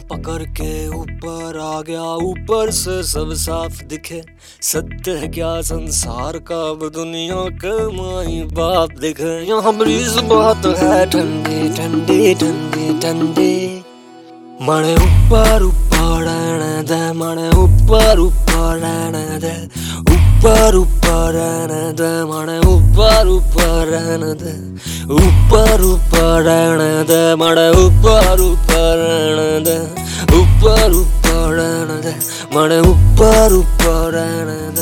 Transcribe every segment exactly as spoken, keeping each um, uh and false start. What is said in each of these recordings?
पकड़ के ऊपर आ गया, ऊपर से सब साफ दिखे। सत्य है क्या संसार का, अब दुनिया के माई बाप दिखे। यहाँ ब्रीज बहुत है ठंडी ठंडी ठंडी ठंडी। मणे ऊपर ऊपर रहने दे, मणे ऊपर ऊपर रहने दे, ऊपर ऊपर रहने दे, मणे ऊपर ऊपर रहने दे, ऊपर ऊपर रहने दे, मणे ऊपर ऊपर रहने दे, ऊपर ऊपर रहने दे, मणे ऊपर ऊपर रहने दे।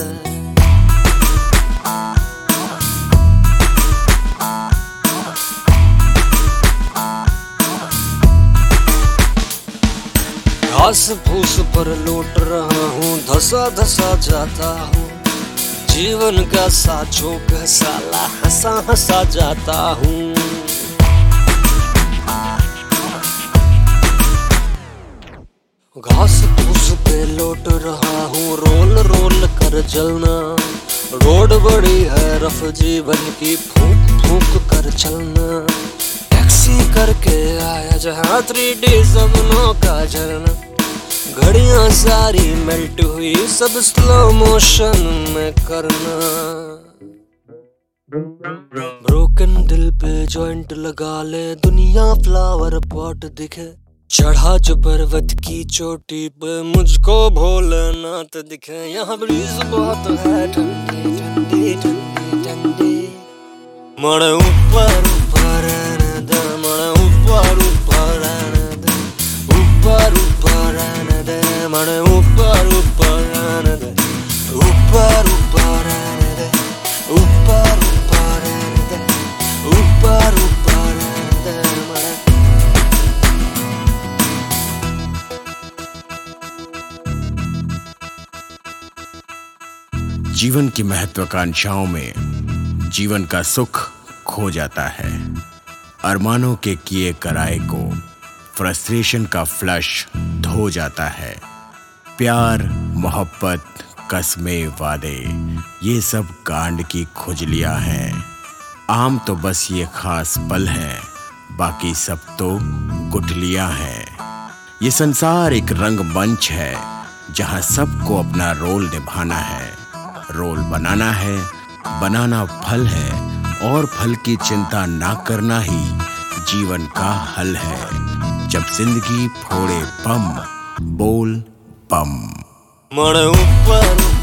घास फूस पर लौट रहा हूँ, धसा धसा जाता हूँ। जीवन का साचो का साला हंसा हंसा जाता हूँ। घास फूस पे लौट रहा हूँ, रोल रोल कर जलना। रोड बड़ी है रफ, जीवन की फूक फूक कर चलना। टैक्सी करके आया जहाँ थ्री डी सपनों का झरना। घड़ियां सारी मेल्ट हुई, सब स्लो मोशन में करना। ब्रोकन दिल पे जॉइंट लगा ले, दुनिया फ्लावर पॉट दिखे। चढ़ा जो पर्वत की चोटी पे, मुझको भोलेनाथ दिखे। यहाँ ब्रीज बहुत है ठंडी ठंडी ठंडी ठंडी। मणे ऊपर ऊपर रहने दे, मणे ऊपर ऊपर रहने दे, ऊपर ऊपर रहने दे, मणे ऊपर ऊपर रहने दे, ऊपर ऊपर रहने दे, ऊपर ऊपर रहने दे, ऊपर ऊपर रहने दे, मणे। जीवन की महत्वाकांक्षाओं में जीवन का सुख खो जाता है। अरमानों के किए कराए को फ्रस्ट्रेशन का फ्लश धो जाता है। प्यार, मोहब्बत, कस्में, वादे, ये सब कांड की खुजलियां हैं। आम तो बस ये खास पल हैं, बाकी सब तो गुठलियां हैं। ये संसार एक रंगमंच है, जहां सबको अपना रोल निभाना है। रोल बनाना है, बनाना फल है, और फल की चिंता ना करना ही जीवन का हल है। जब जिंदगी फोड़े बम, बोल बम। मणे ऊपर